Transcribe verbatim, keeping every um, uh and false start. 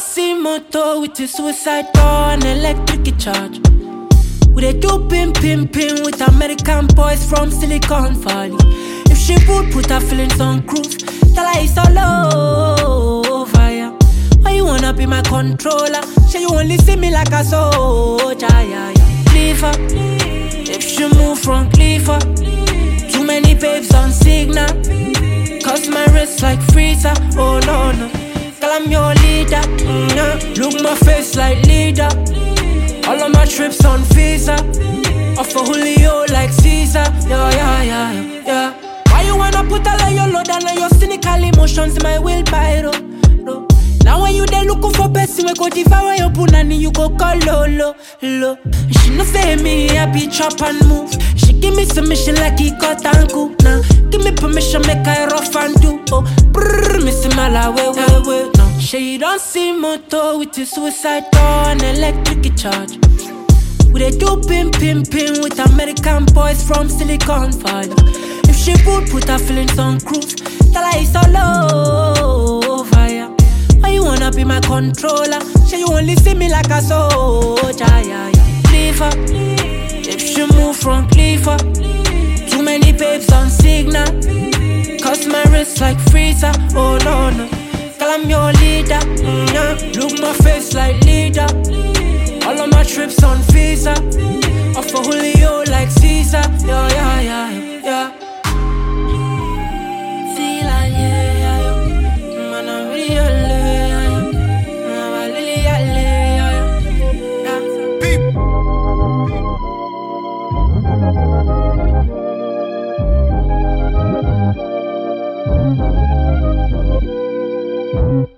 see motor with a suicide door and electric charge. We dey do pim pim pim with American boys from Silicon Valley. If she would put her feelings on cruise, tell her it's all over, yeah. Why you wanna be my controller? Say you only see me like a soldier, yeah, yeah. Leave her, if she move from Cleaver. Too many babes on signal, cause my wrist like freezer. Oh no no, girl I'm your leader. Mm-hmm. Look my face like leader. All of my trips on visa. Off of Julio like Caesar. Yeah yeah yeah yeah. Why you wanna put all of your load and all your cynical emotions in my wheelbarrow? No. Now when you there looking for person, we go devour your punani, you go call Lolo, lo. She no say me, I be chop and move. She give me submission like he got angle. Now give me permission, make I rough and do. Oh, brrr, missing my la way, way, way. No, she don't see motor with a suicide door and electric charge. We dey do pim pim pim with American boys from Silicon Valley. If she would put her feelings on cruise, tell her it's all over, yeah. Why you wanna be my controller? Say you only see me like a soldier, yeah, yeah. Leave her, if she move from Cleaver. Too many babes on signal, cause my wrist like freezer. Oh no no, girl I'm your leader. Mm-hmm. Look my face like leader. All of my trips on visa. Off of Julio like Caesar. Yeah yeah yeah yeah. Feel like yeah yeah yeah. Man I'm real. Thank you.